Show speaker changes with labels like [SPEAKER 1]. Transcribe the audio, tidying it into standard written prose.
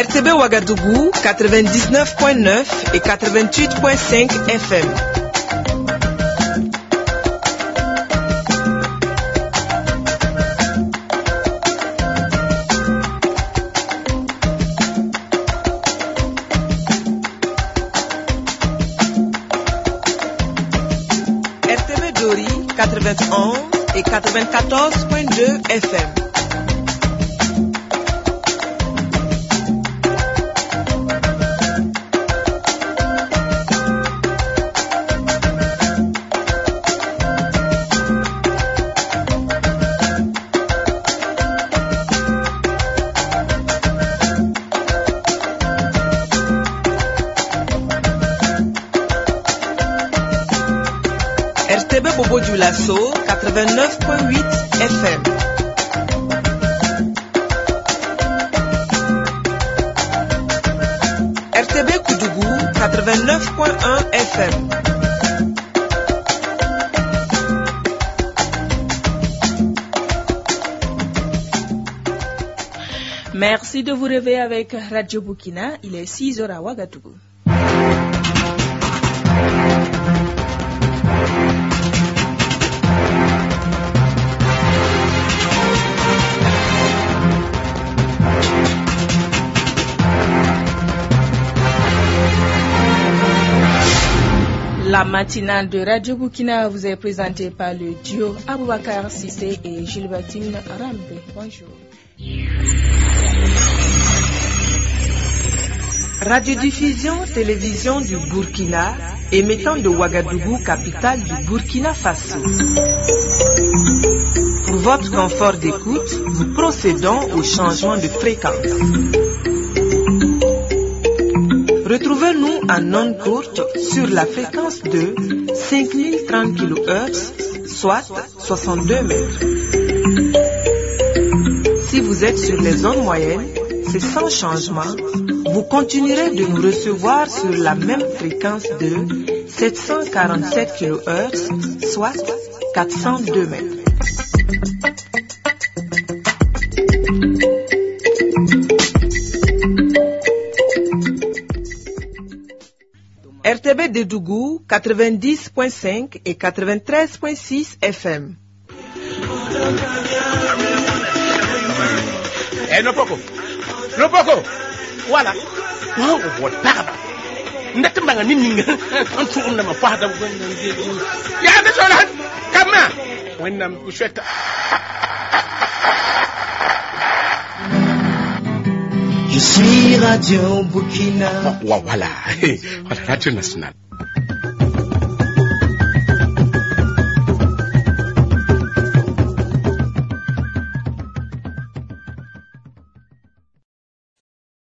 [SPEAKER 1] RTB Ouagadougou 99.9 et 88.5 FM. RTB Dori 91 et 94.2 FM. RTB Bobo du Lasso 89.8 FM. RTB Koudougou 89.1 FM.
[SPEAKER 2] Merci de vous réveiller avec Radio Burkina. Il est 6h à Ouagadougou. La matinale de Radio Burkina vous est présentée par le duo Aboubakar Sissé et Gilbertine Rambe. Bonjour.
[SPEAKER 1] Radiodiffusion télévision du Burkina, émettant de Ouagadougou, capitale du Burkina Faso. Pour votre confort d'écoute, nous procédons au changement de fréquence. Retrouvez-nous en ondes courtes sur la fréquence de 5030 kHz, soit 62 mètres. Si vous êtes sur les ondes moyennes, c'est sans changement. Vous continuerez de nous recevoir sur la même fréquence de 747 kHz, soit 402 mètres. RTB de Dougou 90.5 et 93.6 FM.
[SPEAKER 3] No poco. Voilà. Oh, what baba. Ndata manga ninninga. On tourne na mafada. Ya da solan. Kama. Wannan kusheta.
[SPEAKER 4] Je suis Radio Burkina.
[SPEAKER 3] Voilà. Voilà, Radio Nationale.